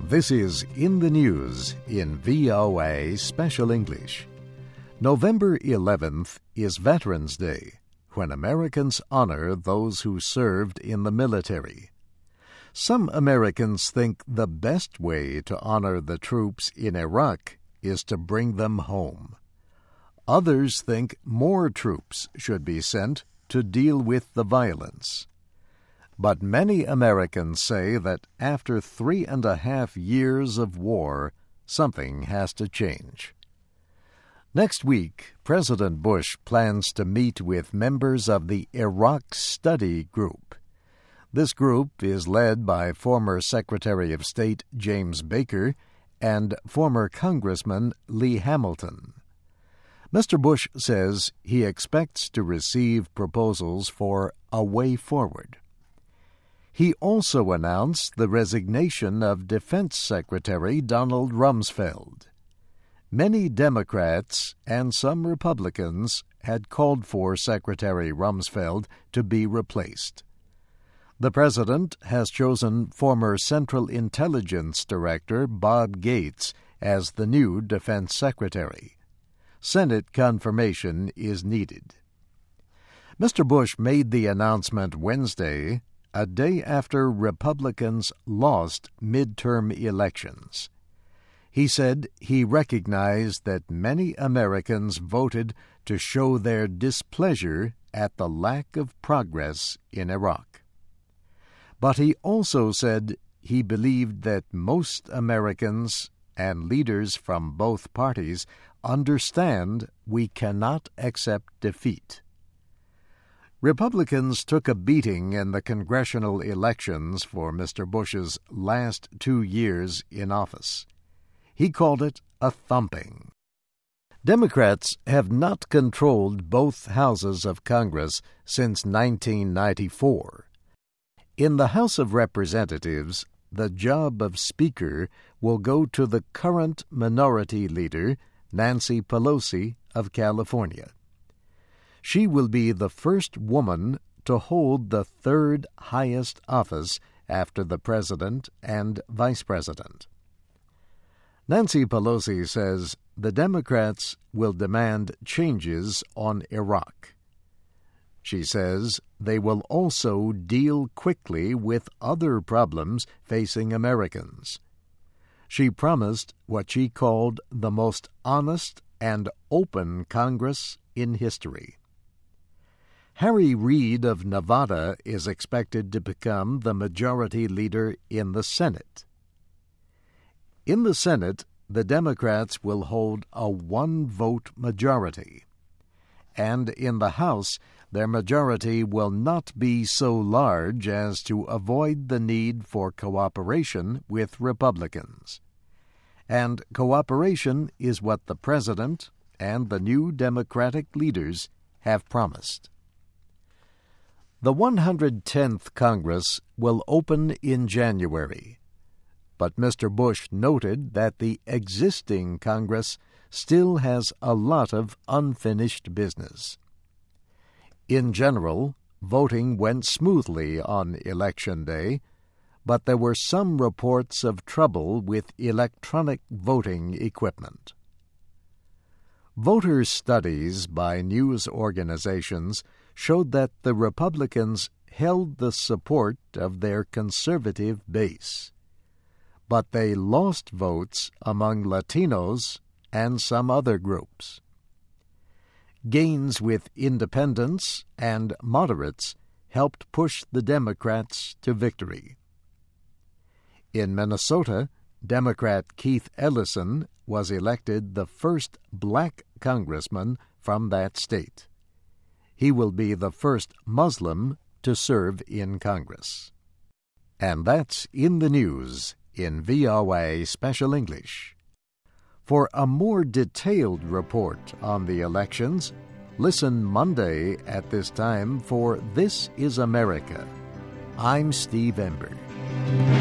This is In the News in VOA Special English. November 11th is Veterans Day, when Americans honor those who served in the military. Some Americans think the best way to honor the troops in Iraq is to bring them home. Others think more troops should be sent to deal with the violence. But many Americans say that after 3.5 years of war, something has to change. Next week, President Bush plans to meet with members of the Iraq Study Group. This group is led by former Secretary of State James Baker and former Congressman Lee Hamilton. Mr. Bush says he expects to receive proposals for a way forward. He also announced the resignation of Defense Secretary Donald Rumsfeld. Many Democrats and some Republicans had called for Secretary Rumsfeld to be replaced. The President has chosen former Central Intelligence Director Bob Gates as the new Defense Secretary. Senate confirmation is needed. Mr. Bush made the announcement Wednesday, a day after Republicans lost midterm elections. He said he recognized that many Americans voted to show their displeasure at the lack of progress in Iraq. But he also said he believed that most Americans and leaders from both parties understand we cannot accept defeat. Republicans took a beating in the congressional elections for Mr. Bush's last 2 years in office. He called it a thumping. Democrats have not controlled both houses of Congress since 1994. In the House of Representatives, the job of Speaker will go to the current Minority Leader, Nancy Pelosi of California. She will be the first woman to hold the third highest office after the President and Vice President. Nancy Pelosi says the Democrats will demand changes on Iraq. She says they will also deal quickly with other problems facing Americans. She promised what she called the most honest and open Congress in history. Harry Reid of Nevada is expected to become the majority leader in the Senate. In the Senate, the Democrats will hold a one-vote majority. And in the House, their majority will not be so large as to avoid the need for cooperation with Republicans. And cooperation is what the President and the new Democratic leaders have promised. The 110th Congress will open in January, but Mr. Bush noted that the existing Congress still has a lot of unfinished business. In general, voting went smoothly on Election Day, but there were some reports of trouble with electronic voting equipment. Voter studies by news organizations showed that the Republicans held the support of their conservative base, but they lost votes among Latinos and some other groups. Gains with independents and moderates helped push the Democrats to victory. In Minnesota, Democrat Keith Ellison was elected the first black congressman from that state. He will be the first Muslim to serve in Congress. And that's In the News in VOA Special English. For a more detailed report on the elections, listen Monday at this time for This is America. I'm Steve Ember.